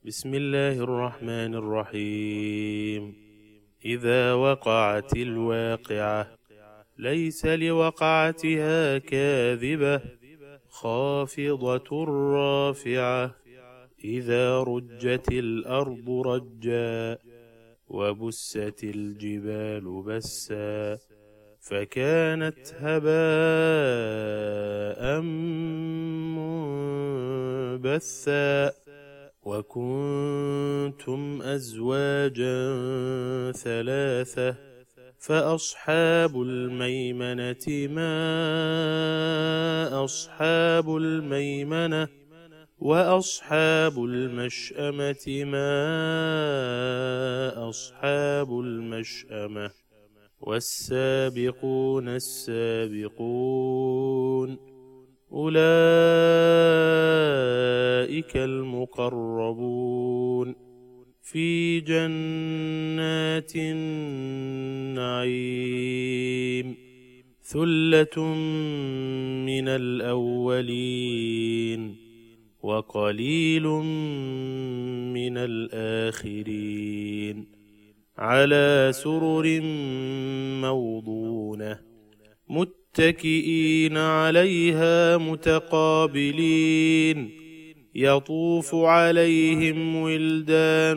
بسم الله الرحمن الرحيم. إذا وقعت الواقعة ليس لوقعتها كاذبة خافضة رافعة. إذا رجت الأرض رجا وبست الجبال بسا فكانت هباء منبثا وكنتم أزواجا ثلاثة فأصحاب الميمنة ما أصحاب الميمنة وأصحاب المشأمة ما أصحاب المشأمة والسابقون السابقون أولئك المقربون في جنات النعيم ثلة من الأولين وقليل من الآخرين على سرر موضونة متكئين عليها متقابلين يطوف عليهم ولدان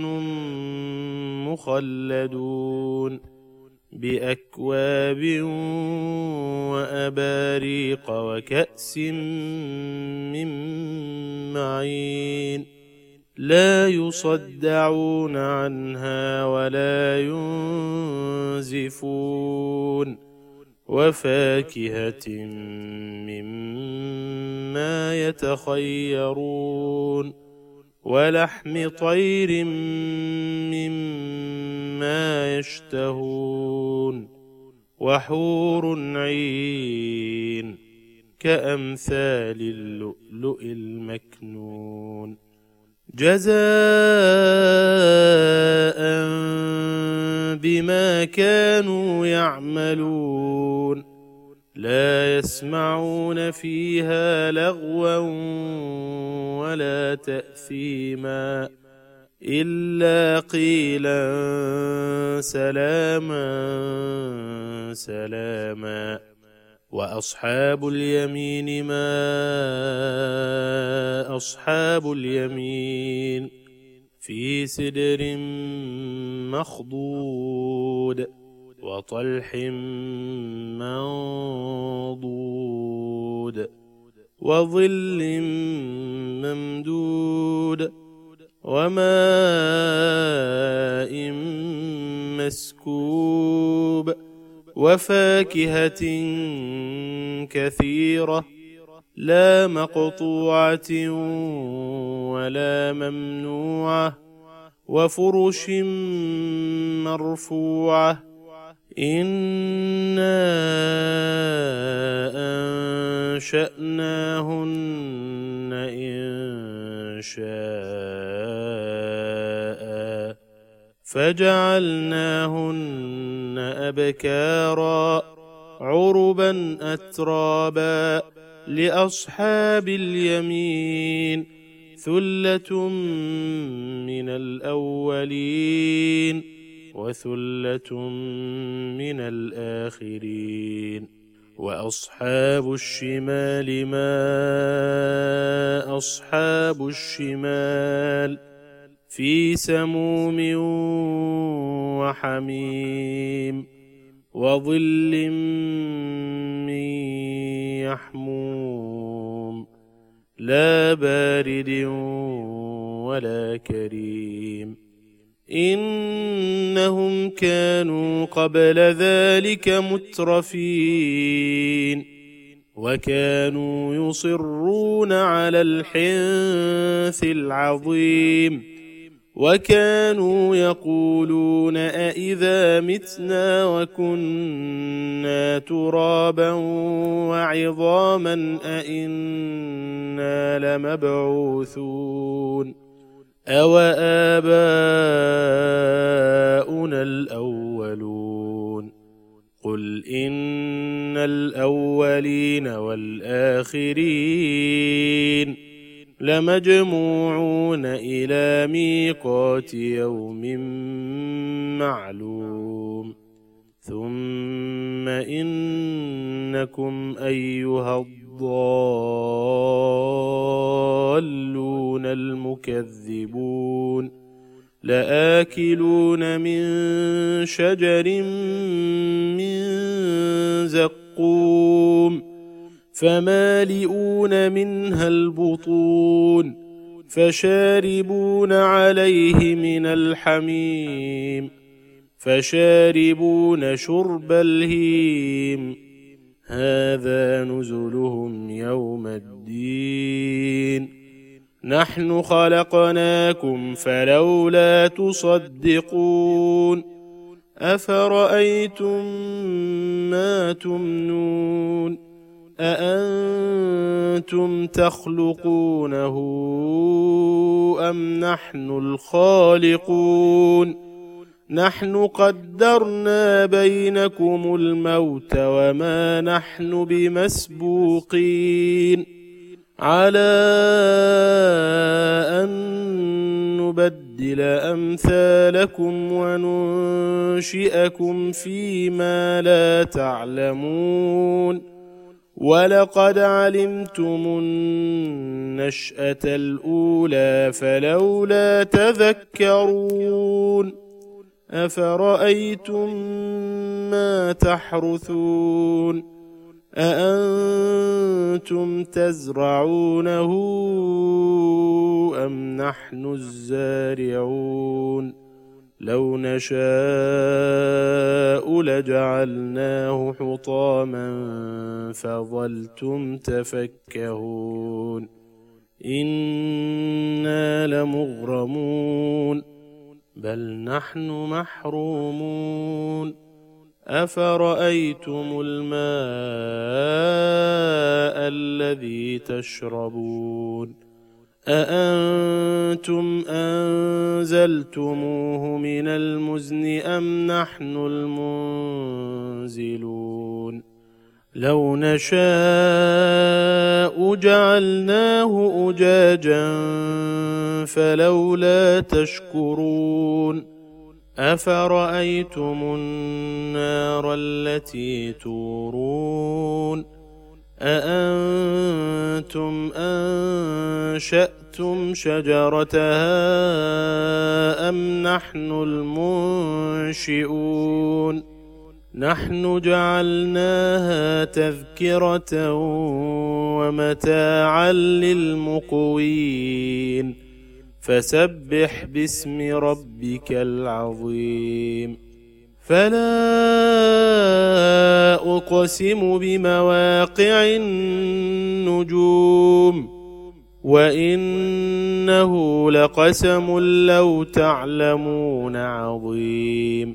مخلدون بأكواب وأباريق وكأس من معين لا يصدعون عنها ولا ينزفون وفاكهة مما يتخيرون ولحم طير مما يشتهون وحور عين كأمثال اللؤلؤ المكنون جزاء بما كانوا يعملون لا يسمعون فيها لغوا ولا تأثيما إلا قيلا سلاما سلاما وأصحاب اليمين ما أصحاب اليمين في سدر مخضود وطلح منضود وظل ممدود وماء مسكوب وفاكهة كثيرة لا مقطوعة ولا ممنوعة وفرش مرفوعة إنا أنشأناهن إنشاء فجعلناهن أبكارا عربا أترابا لأصحاب اليمين ثلة من الأولين وثلة من الآخرين وأصحاب الشمال ما أصحاب الشمال في سموم وحميم وظل من يحموم لا بارد ولا كريم إنهم كانوا قبل ذلك مترفين وكانوا يصرون على الحنث العظيم وكانوا يقولون أئذا متنا وكنا ترابا وعظاما أئنا لمبعوثون أوآباؤنا الأولون قل إن الأولين والآخرين لمجموعون إلى ميقات يوم معلوم ثم إنكم أيها الضالون المكذبون لآكلون من شجر من زقوم فمالئون منها البطون فشاربون عليه من الحميم فشاربون شرب الهيم هذا نزلهم يوم الدين نحن خلقناكم فلولا تصدقون أفرأيتم ما تمنون أأنتم تخلقونه أم نحن الخالقون نحن قدرنا بينكم الموت وما نحن بمسبوقين على أن نبدل أمثالكم وننشئكم فيما لا تعلمون ولقد علمتم النشأة الأولى فلولا تذكرون أفرأيتم ما تحرثون أأنتم تزرعونه أم نحن الزارعون لو نشاء لجعلناه حطاما فظلتم تفكهون إنا لمغرمون بل نحن محرومون أفرأيتم الماء الذي تشربون أأنتم أنزلتموه من المزن أم نحن المنزلون لو نشاء جعلناه أجاجا فلولا تشكرون أفرأيتم النار التي تورون أأنتم أنشأتم شجرتها أم نحن المنشئون نحن جعلناها تذكرة ومتاعا للمقوين فسبح باسم ربك العظيم فلا أقسم بمواقع النجوم وإنه لقسم لو تعلمون عظيم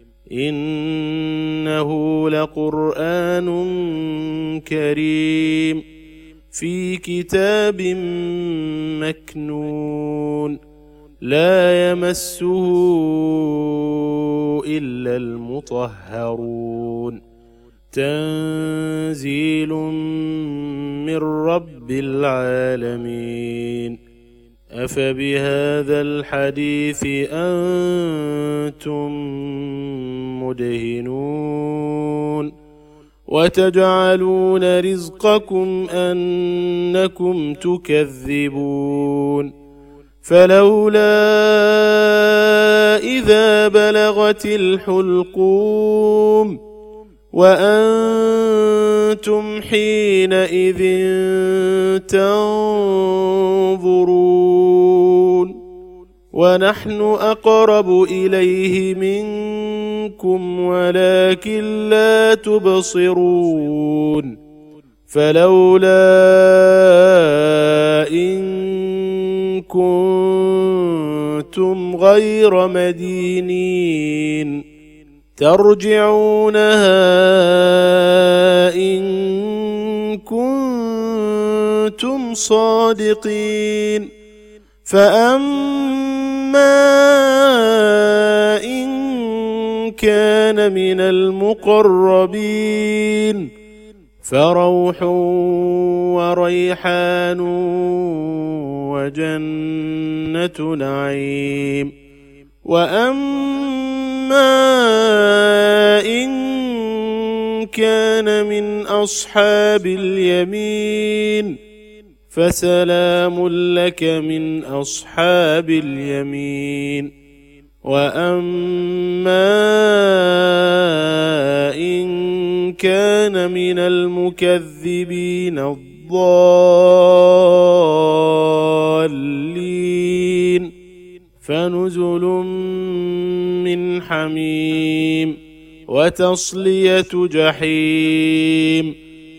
إنه لقرآن كريم في كتاب مكنون لا يمسه إلا المطهرون تنزيل من رب العالمين أفبهذا الحديث أنتم مدهنون وتجعلون رزقكم أنكم تكذبون فلولا إذا بلغت الحلقوم وأنتم حينئذ تنظرون ونحن أقرب إليه منكم ولكن لا تبصرون فلولا إن كنتم غير مدينين ترجعونها إن كنتم صادقين فأما إن كان من المقربين فروح وريحان وجنة نعيم. وأما إن كان من أصحاب اليمين فسلام لك من أصحاب اليمين. وأما إن كان من المكذبين الضالين فنزل من حميم وتصلية جحيم.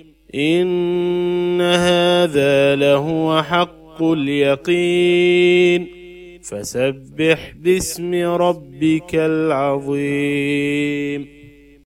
إن هذا لهو حق اليقين. فسبح باسم ربك العظيم.